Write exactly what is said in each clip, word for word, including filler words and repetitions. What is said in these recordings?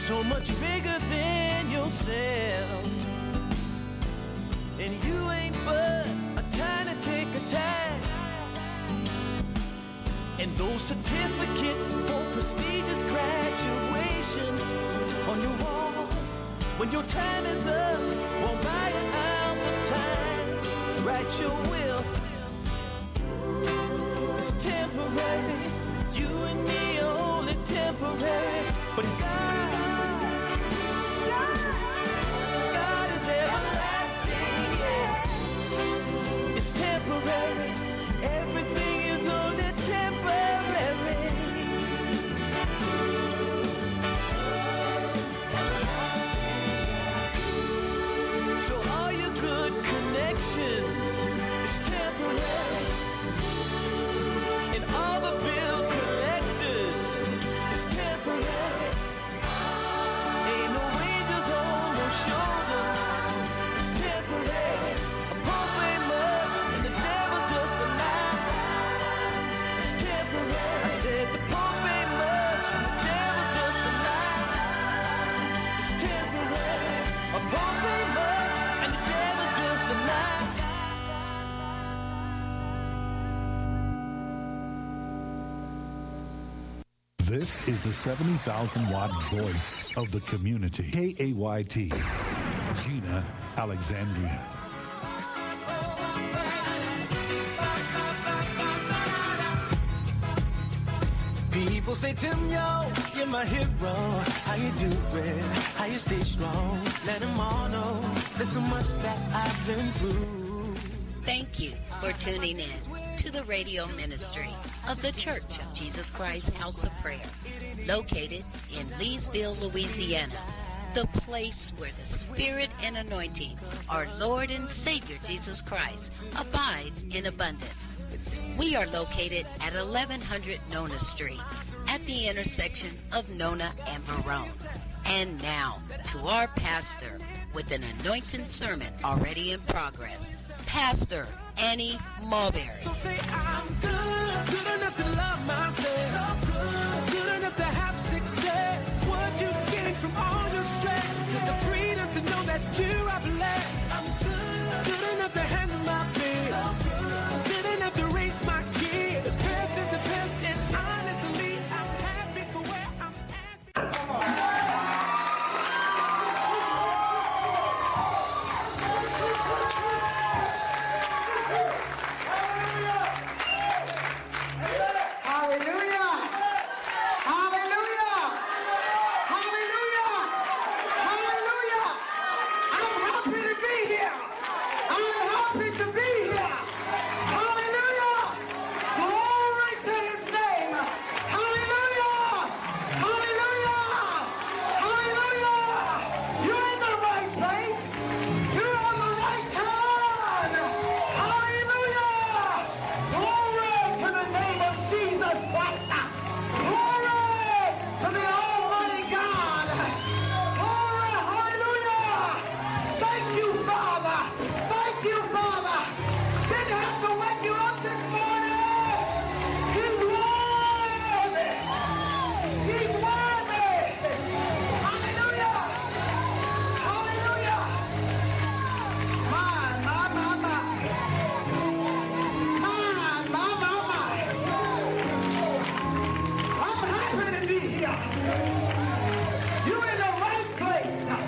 so much bigger than yourself. And you ain't but a tiny tick of time. And those certificates for prestigious graduations on your wall, when your time is up, won't buy an ounce of time. Write your will, it's temporary. You and me are only temporary. But God, God, God is everlasting, yeah. It's temporary. Everything is only temporary. So all your good connections is temporary. And all the bill collectors is temporary. Ain't no angels on no shoulders. It's temporary. A pump ain't much and the devil's just a lie. It's temporary. I said the pump ain't much and the devil's just a lie. It's temporary. A pump ain't much and the devil's just a lie. This is the seventy thousand watt voice of the community. K A Y T, Gina Alexandria. People say, Tim, yo, you're my hero. How you doing? How you stay strong? Let them all know there's so much that I've been through. Thank you for tuning in to the radio ministry of the Church of Jesus Christ House of Prayer, located in Leesville, Louisiana, the place where the Spirit and anointing, our Lord and Savior Jesus Christ, abides in abundance. We are located at eleven hundred Nona Street, at the intersection of Nona and Verone. And now, to our pastor, with an anointed sermon already in progress, Pastor Annie Mulberry. So say I'm good, good enough to love myself, so good, good enough to have success. What you gain from all your stress is the freedom to know that you are blessed. I'm good, good enough to handle my bills, so good, good enough to raise my kids. Best is the best, and honestly, I'm happy for where I'm at. Come on.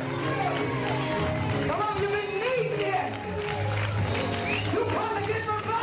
You come and get my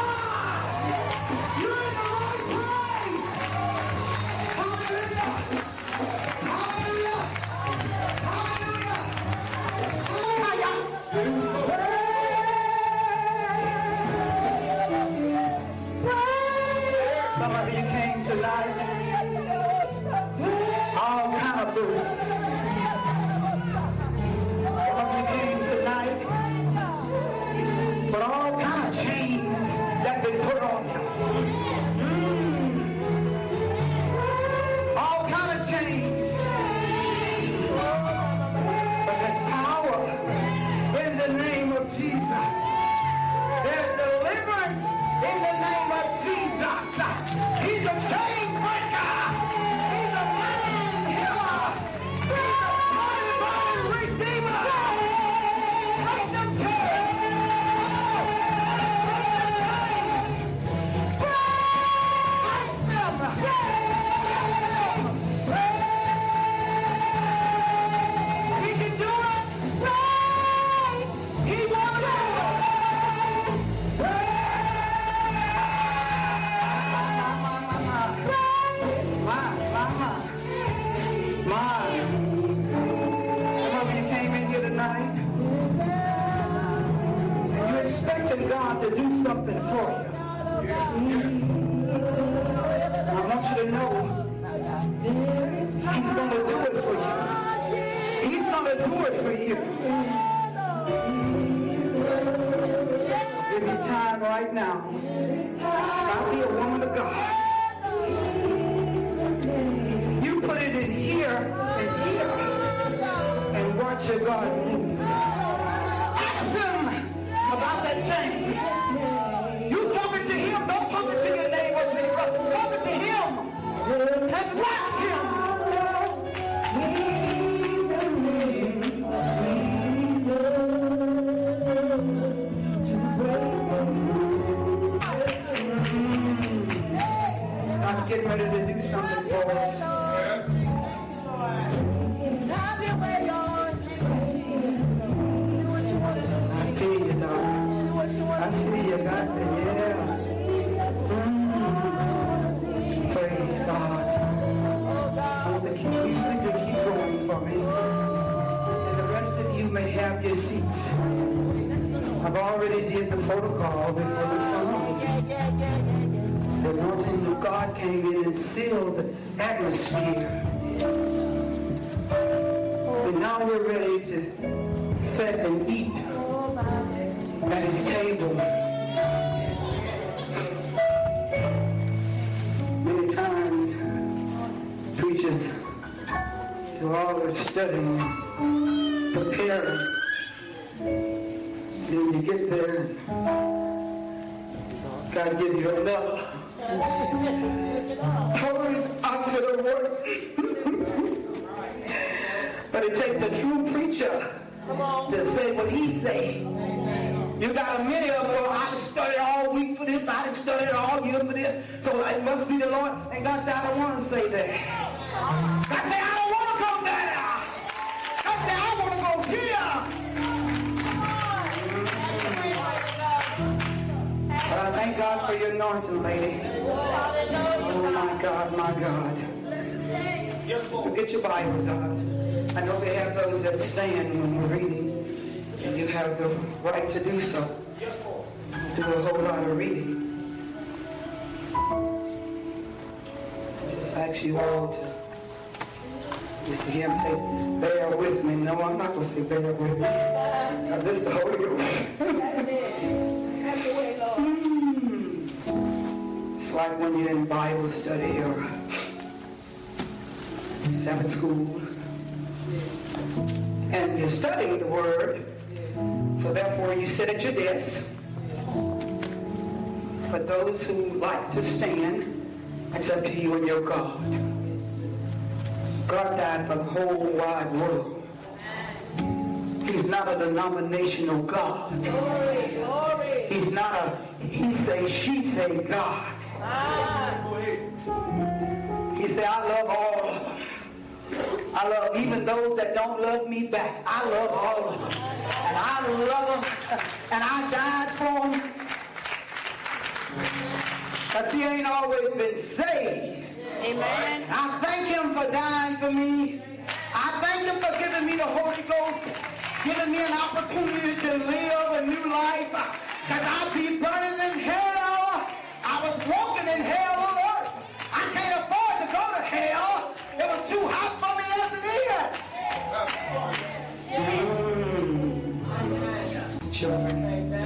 God to do something for you. I want you to know He's going to do it for you. He's going to do it for you. Give me time right now. I'll be a woman of God. You put it in here and here and watch your God move. Ask Him about that change. You talking to Him, don't talk to your neighbor, talking to Him and watch Him. God's getting ready to do something for us. I feel you, dog. I feel you. God said, yeah. Mm. Praise God. I want to keep, you to keep going for me. And the rest of you may have your seats. I've already did the protocol before the songs. The anointing of God came in and sealed the atmosphere. And now we're ready to sit and eat at His table. Many times, preachers do all their studying, preparing. Then you get there, God give you another. Totally opposite of work. But it takes a true preacher to say what he say. You got many of them, well, I studied all week for this, I studied all year for this, so it must be the Lord. And God said, I don't want to say that. God said, I don't want to come there. God said, I want to go here. But I thank God for your anointing, lady. Oh, my God, my God. Get your Bibles out. I know we have those that stand when we're reading, and you have the right to do so. Do a whole lot of reading. I just ask you all to just hear him say, bear with me. No, I'm not going to say bear with me, because this is the Holy Ghost. It's like when you're in Bible study or Sabbath school, and you're studying the Word, so therefore you sit at your desk. But those who like to stand, it's up to you and your God. God died for the whole wide world. He's not a denominational God. He's not a he say, she say God. He said, I love all of them. I love even those that don't love me back. I love all of them. And I love them. And I died for them. Because he ain't always been saved. Amen. I thank him for dying for me. I thank him for giving me the Holy Ghost, giving me an opportunity to live a new life. Because I'd be burning in hell. I was walking in hell on earth. I can't afford to go to hell. It was too hot for me as it is. Mm. Children.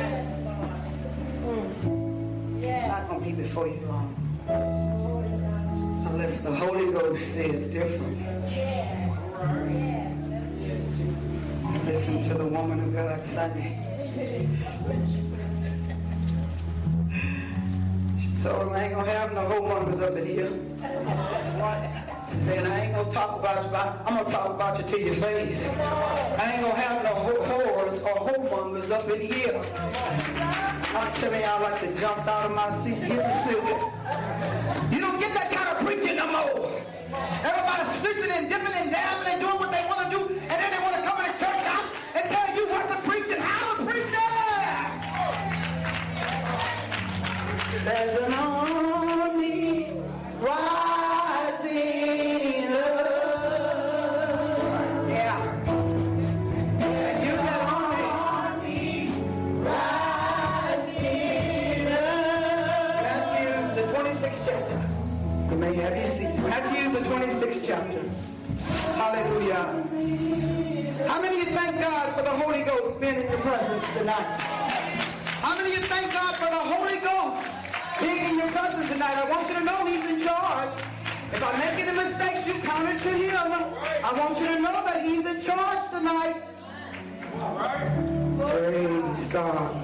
It's not going to be before you long. Unless the Holy Ghost says different. Listen to the woman of God Sunday. She told him, I ain't going to have no whoremongers up in here. She said, I ain't going to talk about you, I'm going to talk about you to your face. I ain't going to have no whores or whoremongers up in here. I'm telling y'all, like to jump out of my seat, hit the ceiling. You don't get that kind of preaching no more. Everybody's sleeping and dipping and dabbling and doing what they want to do, and then they want to come in the church house and tell you what to preach and how to preach that. There's an army rising up. Yeah. And you that army rising twenty-sixth chapter. Hallelujah. How many of you thank God for the Holy Ghost being in your presence tonight? How many of you thank God for the Holy Ghost being in your presence tonight? I want you to know He's in charge. If I make any mistakes, you count it to Him. I want you to know that He's in charge tonight. Praise God.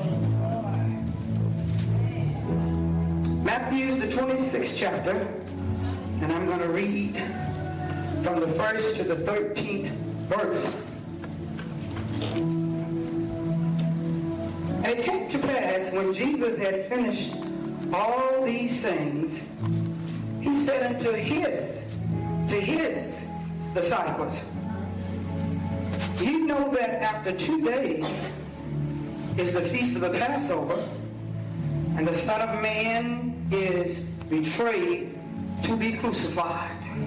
Matthew, the twenty-sixth chapter, and I'm going to read from the first to the thirteenth verse. And it came to pass, when Jesus had finished all these things, He said unto his, to his disciples, you know that after two days is the feast of the Passover, and the Son of Man is betrayed to be crucified.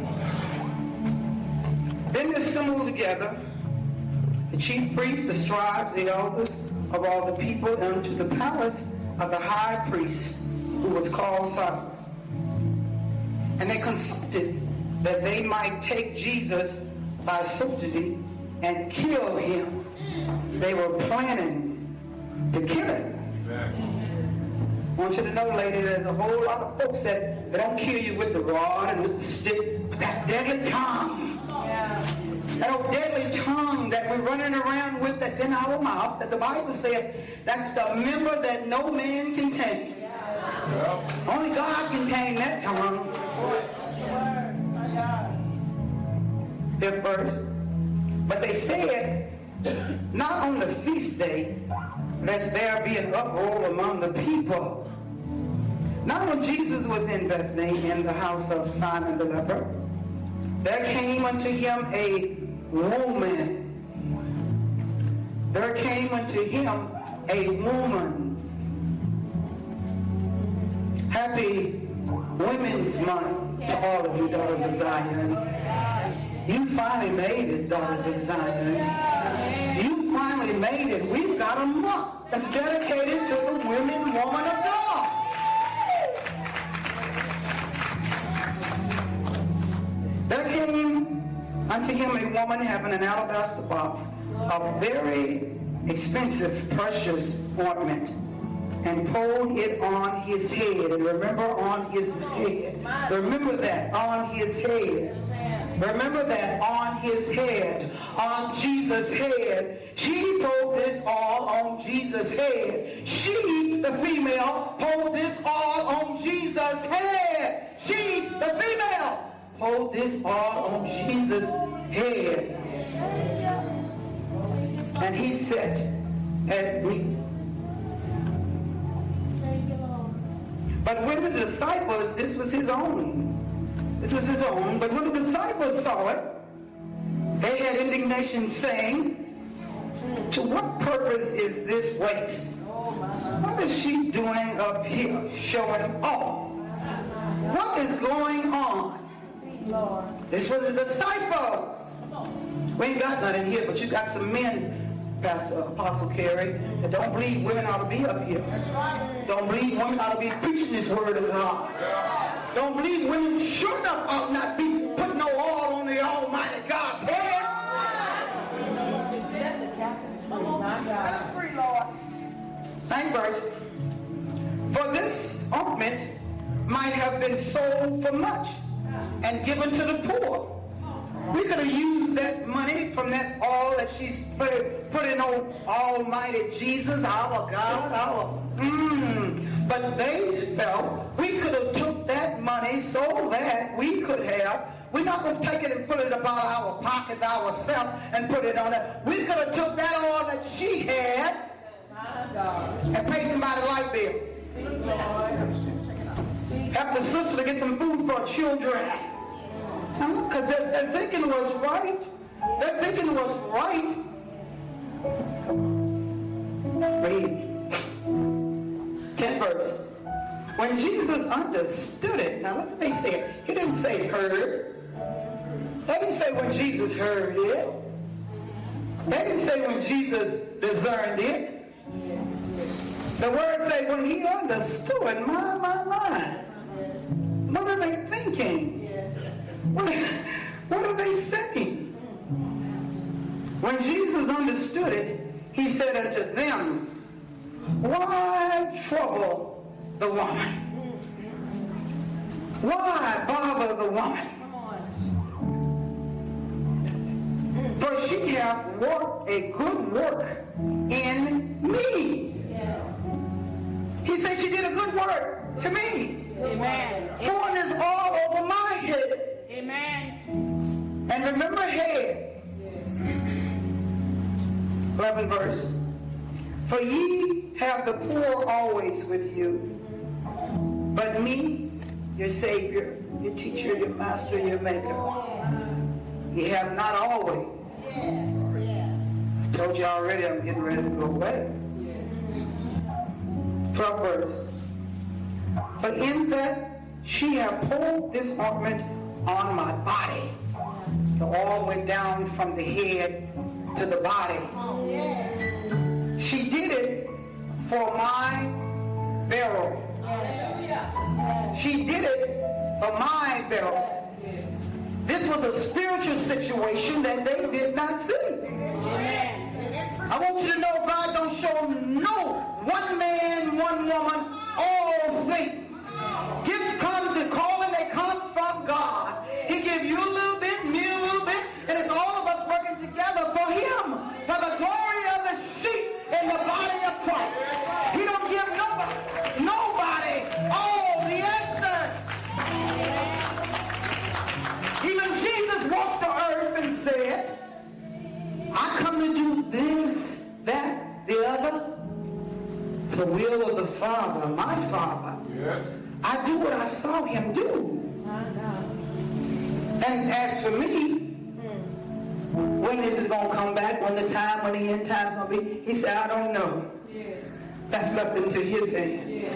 Then they assembled together the chief priests, the scribes, the elders of all the people, unto the palace of the high priest, who was called Caiaphas. And they consulted that they might take Jesus by subtlety and kill him. They were planning to kill him. I want you to know, lady, there's a whole lot of folks that they don't kill you with the rod and with the stick, but that deadly tongue. Yeah. That old deadly tongue that we're running around with that's in our mouth, that the Bible says that's the member that no man can tame. Yes. Only God can tame that tongue. Fifth verse. But they said, not on the feast day, lest there be an uproar among the people. Now when Jesus was in Bethany, in the house of Simon the leper, there came unto him a woman. There came unto him a woman. Happy Women's Month to all of you daughters of Zion. You finally made it, daughters of Zion. You finally made it. We've got a month that's dedicated to the women, woman of God. There came unto him a woman having an alabaster box of very expensive, precious ointment, and poured it on his head. And remember, on his head. Remember that, on his head. Remember that, on his head, on Jesus' head. She poured this all on Jesus' head. She, the female, poured this all on Jesus' head. She, the female, poured this all on Jesus' head. And he sat at meat. But when the disciples, this was his own. This was his own. But when the disciples saw it, they had indignation, saying, to what purpose is this waste? What is she doing up here, showing off? What is going on? This was the disciples. We ain't got nothing here, but you got some men, Pastor Apostle Carey, that don't believe women ought to be up here. That's right. Don't believe women ought to be preaching this word of God. Yeah. Don't believe women sure enough ought not be putting no oil on the Almighty God's head. Set free, Lord. Ninth verse. For this ointment might have been sold for much and given to the poor. We could have used that money from that oil that she's put, put in on Almighty Jesus, our God, our mm. But they felt we could have took that money so that we could have. We're not going to take it and put it about our pockets ourselves and put it on it. We could have took that oil that she had and paid somebody a light bill. Help the sister to get some food for her children. Because their, their thinking was right. Their thinking was right. Read. Tenth verse. When Jesus understood it, now what did they say? He didn't say heard. They didn't say when Jesus heard it. They didn't say when Jesus discerned it. The word say when he understood. My, my, my. What are they thinking? What, what are they saying? When Jesus understood it, he said unto them, why trouble the woman? Why bother the woman? For she hath worked a good work in me. He said she did a good work to me. Amen. Corn is all over my head. Amen. And remember head. Yes. eleventh verse. For ye have the poor always with you, but me, your Savior, your teacher, your master, your maker, ye have not always. I told you already I'm getting ready to go away. twelfth verse. For in that she hath poured this ointment on my body. The oil went down from the head to the body. She did it for my burial. She did it for my burial. This was a spiritual situation that they did not see. I want you to know God don't show no one man, one woman, all things. Gifts come to call and they come from God. He gives you a little bit, me a little bit, and it's all of us working together for Him, for the glory of the sheep in the body of Christ. He don't give nobody, nobody all the answers. Even Jesus walked the earth and said, I come to do this, that, the other, the will of the Father, my Father. Yes. I do what I saw Him do. And as for me, when this is going to come back, when the time, when the end time is going to be, He said, I don't know. Yes. That's left into His hands. Yes.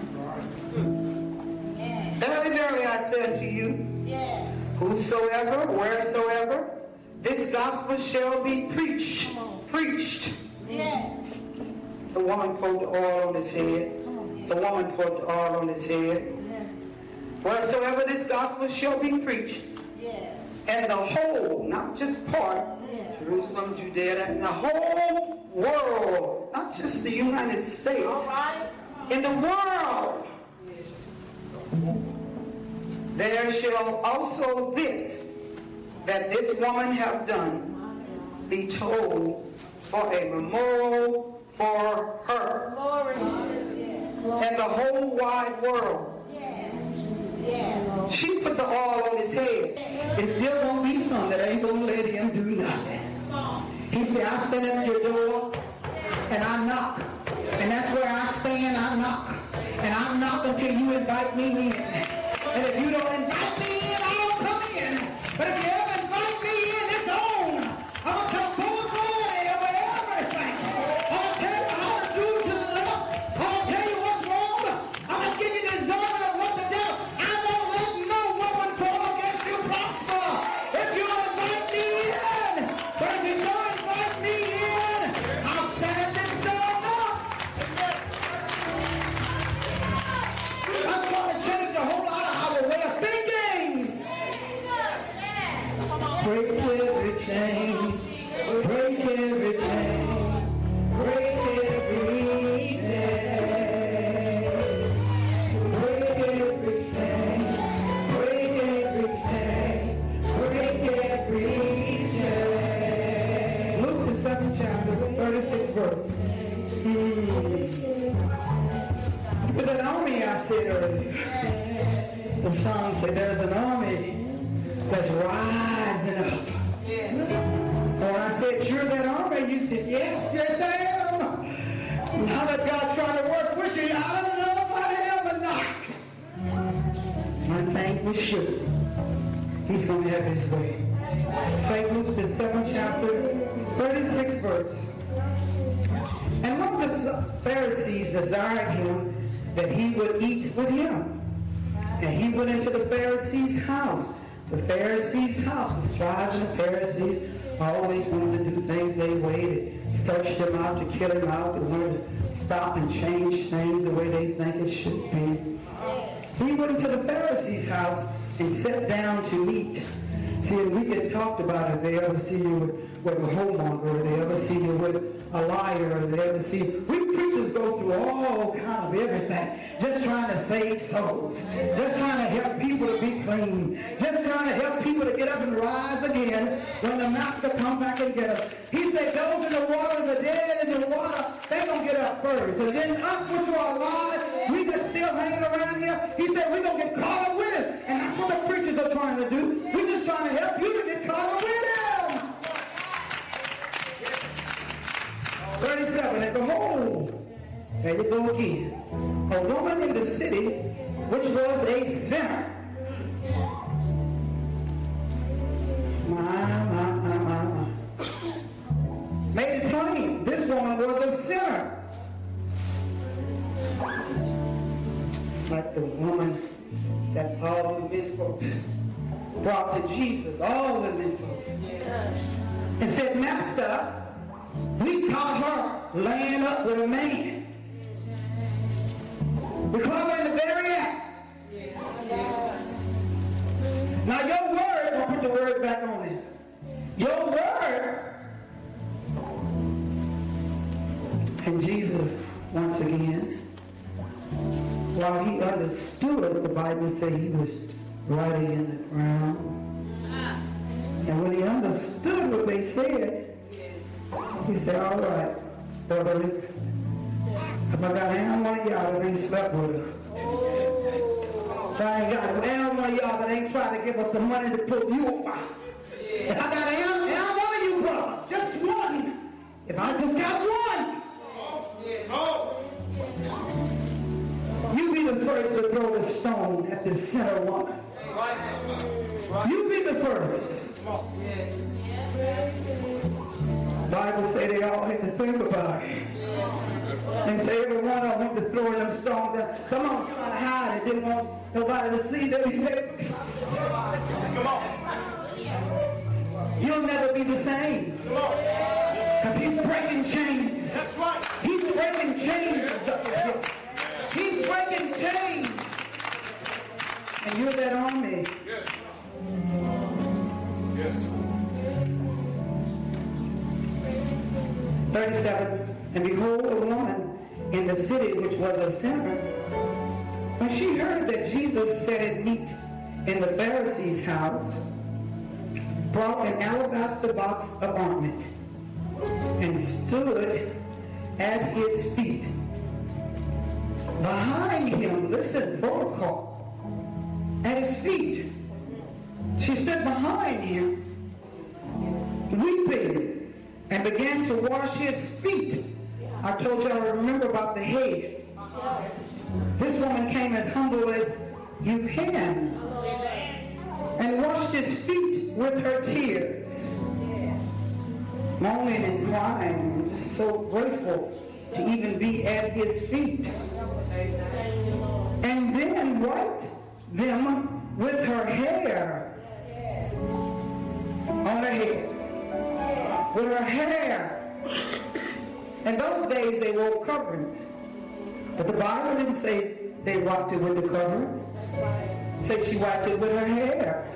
Verily, verily, I said to you, Yes. whosoever, wheresoever, this gospel shall be preached, preached. Yes. The woman poured the oil on his head. The woman poured the oil on his head. Yes. Wheresoever this gospel shall be preached, Yes. and the whole, not just part, Yes. Jerusalem, Judea, and the whole world, not just the United States, All right. in the world, Yes. there shall also this, that this woman have done, be told for a memorial for her, Glory. and the whole wide world. Yes. Yes. She put the oil on his head. It's still going to be some that ain't going to let him do nothing. He said, I stand at your door and I knock. And that's where I stand, I knock. And I knock until you invite me in. And if you don't invite me in, I don't come in. But if you ever invite me in, it's on. I'm going to come full authority over everything. I'm going to tell you how to do to the left. I'm going to tell you what's wrong. I'm going to give you the discernment of what to do. I won't let no woman fall against you prosper. If you invite me in, but if you don't invite me in, I'll stand at this door knock. That's going to change a whole lot of our way of thinking. Break every chain, break every chain, break every chain, break every chain, break every chain, break every chain. Luke the seventh chapter, thirty-sixth verse. Hmm. With an army, I said earlier. The song said there's an army that's rising up. Yes. And when I said, you're that army, you said, yes, yes I am. Now that God's trying to work with you, I don't know if I am or not. One thing we should. He's going to have his way. Saint Luke, the seventh chapter, thirty-sixth verse. And one of the Pharisees desired him that he would eat with him. And he went into the Pharisee's house. The Pharisees' house, the scribes and the Pharisees always wanted to do things they waited, searched them out to kill them out. They wanted to stop and change things the way they think it should be. He went into the Pharisees' house and sat down to eat. See, and we get talked about if they ever see you with, with a homemonger, or they ever see you with a liar, or they ever see... We preachers go through all kind of everything, just trying to save souls, just trying to help people to be clean, just trying to help people to get up and rise again when the master come back and get them. He said, those in the water, the dead in the water, they gonna get up first. And then us which are alive, we just still hanging around here. He said, we're gonna get caught up with him. And that's what the preachers are trying to do. We're just trying to help you to get caught up with him. thirty-seven, and behold, there you go again, a woman in the city which was a sinner. My, my, my, my, my. Made it plain, this woman was a sinner. Like the woman that all the men folks brought to Jesus, all the men folks, and said, Master, we caught her laying up with a man. We caught her in the very act. Yes. Yes. Now your word, I'll put the word back on it. Your word. And Jesus, once again, while he understood, the Bible said he was writing in the ground. And when he understood what they said, he said, all right, brother, if I got down one of y'all that ain't slept with her. If I ain't got down one of y'all that ain't trying to give us some money to put you over. If I got down, down one of you brothers, just one. If I just got one. You be the first to throw the stone at the sinner woman. You be the first. Bible say they all had to think about it. And say every one of them went to throwing them stones down. Some of them trying to hide it, didn't want nobody to see them. Come on. You'll never be the same. Because he's breaking chains. That's right. He's breaking chains up here. He's breaking chains. And you're that army. Yes. Yes. thirty-seven, and behold, a woman in the city which was a sinner, when she heard that Jesus sat at meat in the Pharisee's house, brought an alabaster box of ointment, and stood at his feet. Behind him, listen, protocol, at his feet. She stood behind him, weeping, and began to wash his feet. I told you I remember about the head. This woman came as humble as you can and washed his feet with her tears, moaning and crying. I'm just so grateful to even be at his feet. And then wiped them with her hair on her head. With her hair. In those days they wore coverings. But the Bible didn't say they wiped it with the covering. It said she wiped it with her hair.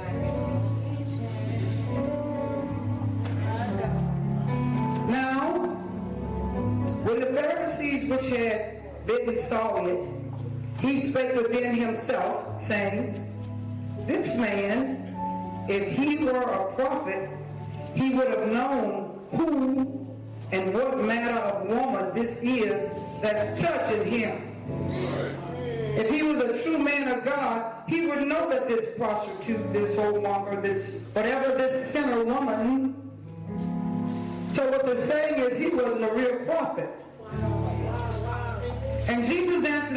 Now, when the Pharisees which had bidden saw it, he spake within himself, saying, this man, if he were a prophet, he would have known who and what manner of woman this is that's touching him. If he was a true man of God, he would know that this prostitute, this whoremonger, this whatever this sinner woman. So what they're saying is he wasn't a real prophet. And Jesus answered